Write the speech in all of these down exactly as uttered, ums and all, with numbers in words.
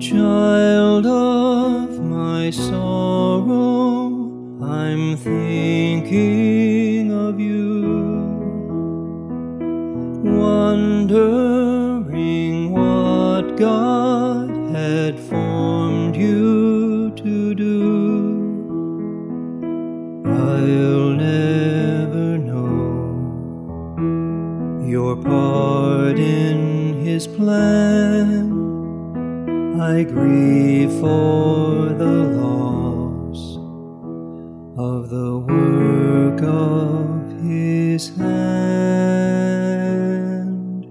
Child of my sorrow, I'm thinking of you, wondering what God had formed you to do. I'll never know your part in His plan. I grieve for the loss of the work of His hand.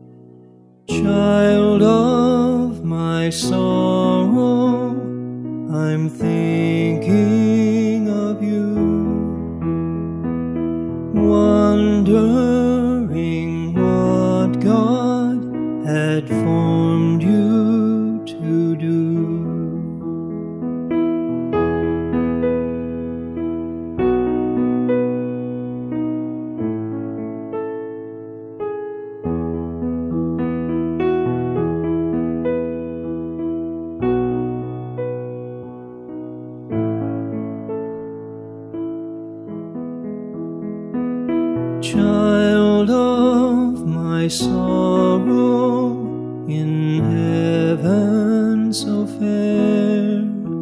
Child of my sorrow, I'm thinking of you, wondering what God had formed you to do. Child of my sorrow, in heaven so fair,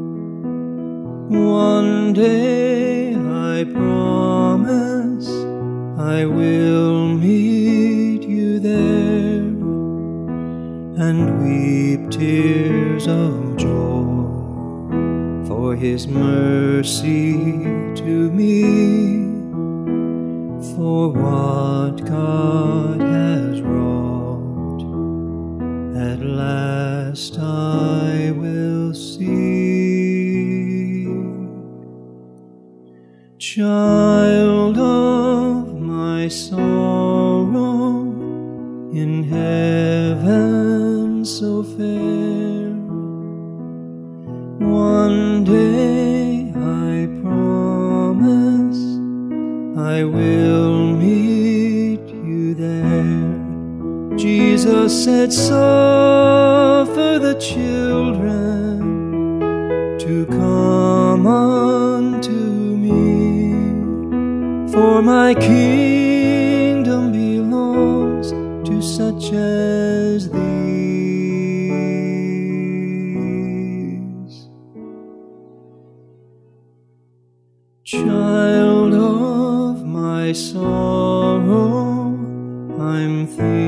one day I promise I will meet you there, and weep tears of joy for His mercy to me, for what God has wrought, at last I will see. Child of my sorrow, in heaven so fair, one day I promise I will meet you there. Jesus said, suffer the children to come unto me, for my kingdom belongs to such as these. Child of my sorrow, I'm thinking